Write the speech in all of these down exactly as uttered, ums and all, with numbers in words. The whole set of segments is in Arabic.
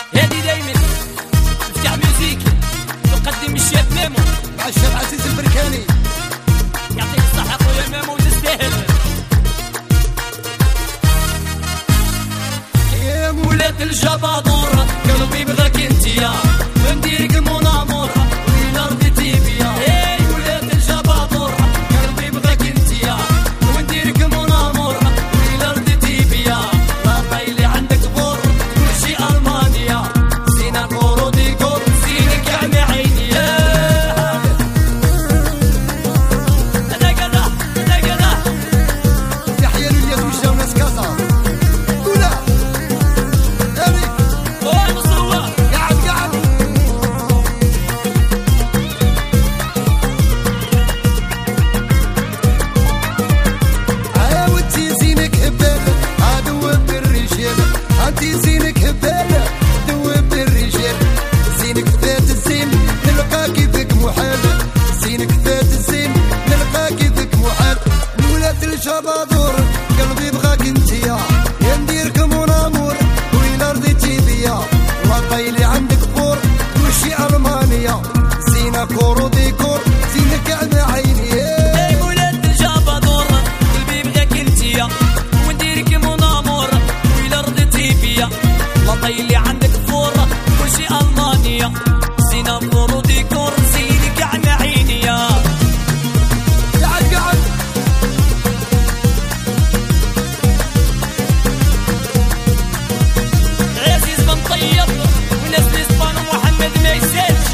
هادي دايما افتح ميوزيك تقدم الشاب ميمو مع الشاب عزيز البركاني. يعطيك الصحة خويا ميمو وتستاهل. يا مولات الجبادور قلبي بغاك انتيا ونديرك مون امور وين رضيتي بيا. يا مولات الجبادور قلبي بغاك انتيا ونديرك مون امور وين رضيتي بيا. لا طايلي عندك بور كلشي المانيا زينة كورو ديكور زينك كاع عيني. هذا كذا هذا كذا تحية للياس وجا وناس كاسا. قولها هاني وين الصور قاعد قاعد عاودتي زينك هبالة عدوب بالرجال. انتي زينك هبالة دوب بالرجال. زينك ذات الزين نلقاكي بك محال. زينك ذات الزين نلقاكي بك محال. ولاد الجبادور قلبي بغاك انتيا يا نديرك مون امور وين رضيتي بيا. ما طايلي عندك بور كلشي المانيا زينة كورو ديكور زينك كاع عيني. يا مولات الجبادور قلبي بغاك انتيا ونديرك مون امور وين رضيتي بيا. لا طايلي عندك فورة كلشي المانيا زينة كورو ديكور زينك كاع عيني. قاعد قاعد عزيز بن طيب وناس الاسبان ومحمد ما يسالش.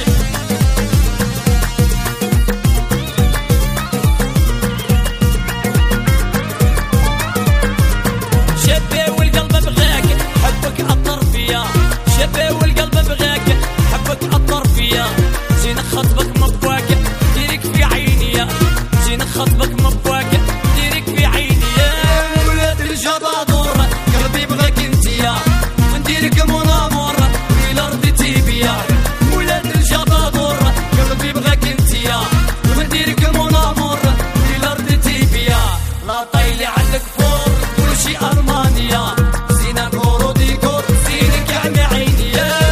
شابي والقلب بغاك حبك أثر فيا. شابي والقلب بغاك حبك أثر فيا. جينا خطبك مبواك ديرك في عيني. جينا خطبك مبواك ديرك في عيني. يا ولاد الجبادور قلبي بغاك انتيا ونديرك مون امور وين رضيتي بيا. ولاد الجبادور قلبي بغاك انتيا ونديرك مون امور وين رضيتي بيا. لا طايلي عندك فور كلشي المانيا زينة كورو ديكور زينك كاع عيني.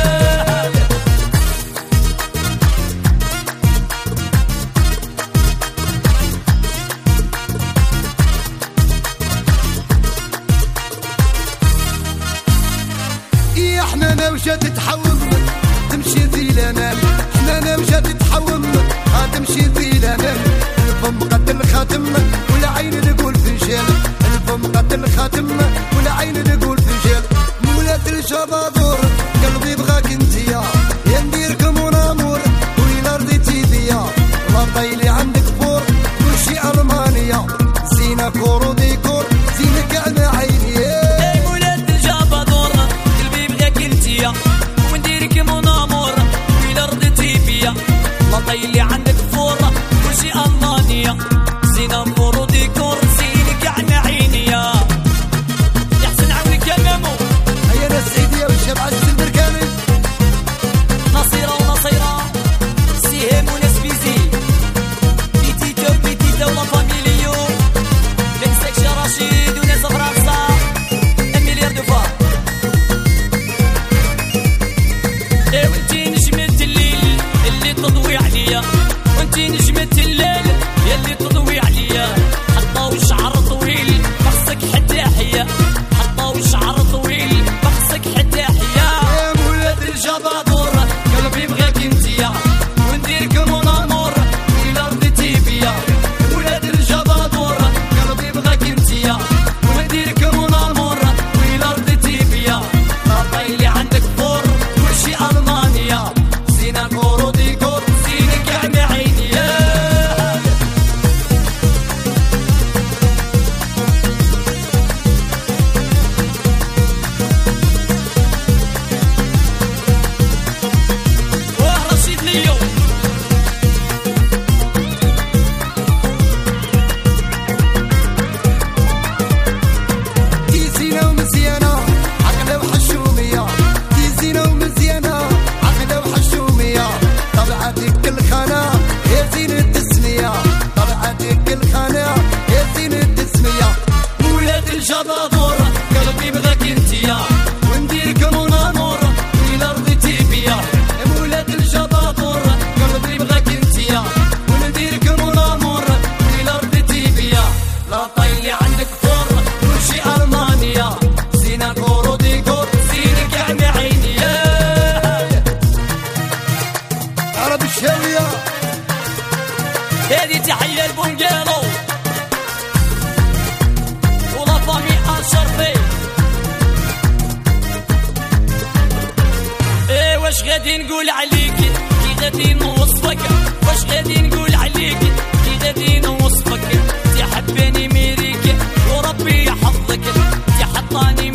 إيه احنا نوجة تتحوم تمشي ذي لنا. احنا نوجة تتحوم تمشي ذي لنا. الفم قد الخاتم ولا عين تقول فنجال. الفم قد الخاتم ولا عين تقول فنجال. مولات الجبادور قلبي بغاك انتيا يا نديرك مون امور وين رضيتي بيا. لا طايلي عندك فور كلشي المانيا زينة كورو ديكور زينك كاع عيني. يا مولاد الجبادور قلبي بغاك انتيا ونديرك مون امور وين رضيتي بيا. لا طايلي عندك فورة كلشي المانيا زينة كورو ديكور زينك كاع عيني. يحسن عونك يا ميمو. هيا ناس سعيدية والشاب عزيز البركاني. واش غادي نقول عليك كي غادي نوصفك واش غادي نقول عليك كي غادي نوصفك تي حباني ميريك وربي يحفظك تي حطاني